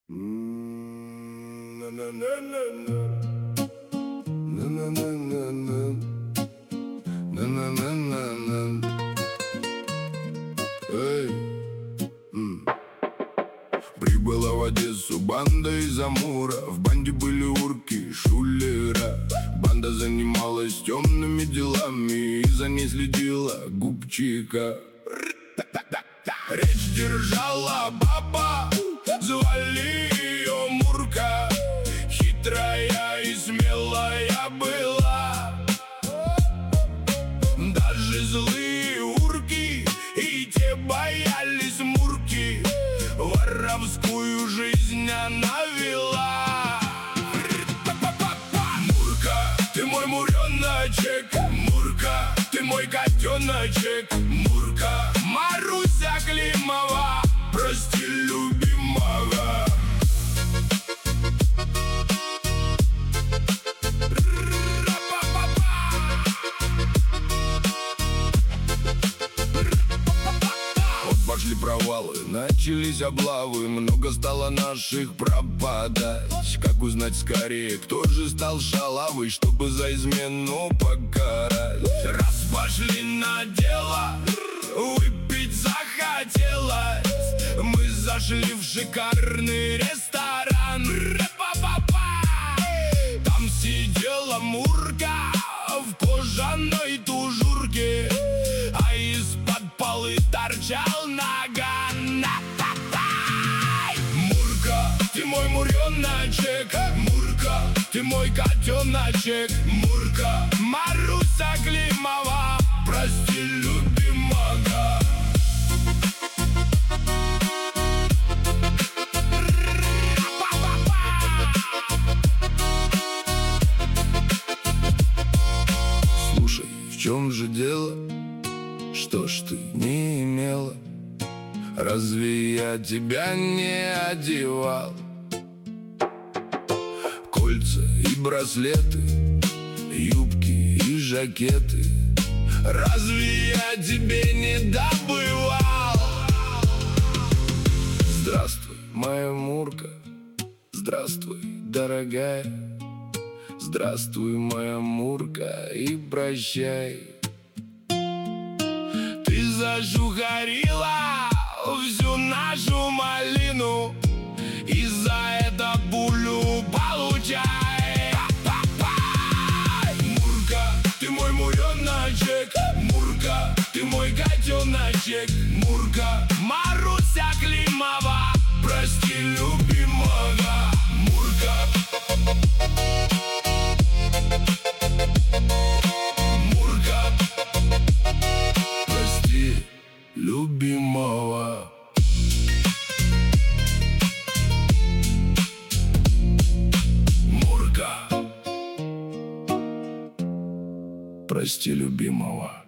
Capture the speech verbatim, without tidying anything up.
Mm, na na na na na. Na na na na na. На на на на на. Эй. М. Прибыла в Одессу банда из Амура. В банде были урки и шулера. Банда занималась темными делами, и за ней следила губчика. Речь держала баба, звали ее Мурка. Хитрая и смелая была. Даже злые урки и те боялись Мурки. Воровскую жизнь она вела. Мурка, ты мой муреночек. Мурка, ты мой котеночек. Мурка, Маруся Климова, прости любимого. Пошли провалы, начались облавы, много стало наших пропадать. Как узнать скорее, кто же стал шалавой, чтобы за измену покарать? Раз пошли на дело, выпить захотелось, мы зашли в шикарный ресторан. Там сидела Мурка в кожаной тужурке, а из-под полы торчал наган. Мурка, ты мой муреночек. Мурка, ты мой котеночек. Мурка, Маруся Климова, прости любимого. Слушай, в чем же дело? Что ж ты не имела? Разве я тебя не одевал? Кольца и браслеты, юбки и жакеты, разве я тебе не добывал? Здравствуй, моя Мурка. Здравствуй, дорогая. Здравствуй, моя Мурка, и прощай. Ты зажугарила всю нашу малину, и за это пулю получай. Мурка, ты мой муреночек. Мурка, ты мой котеночек. Мурка, Маруся Климова, прости любимого. Мурка, Мурка, прости любимого. Мурка, прости любимого.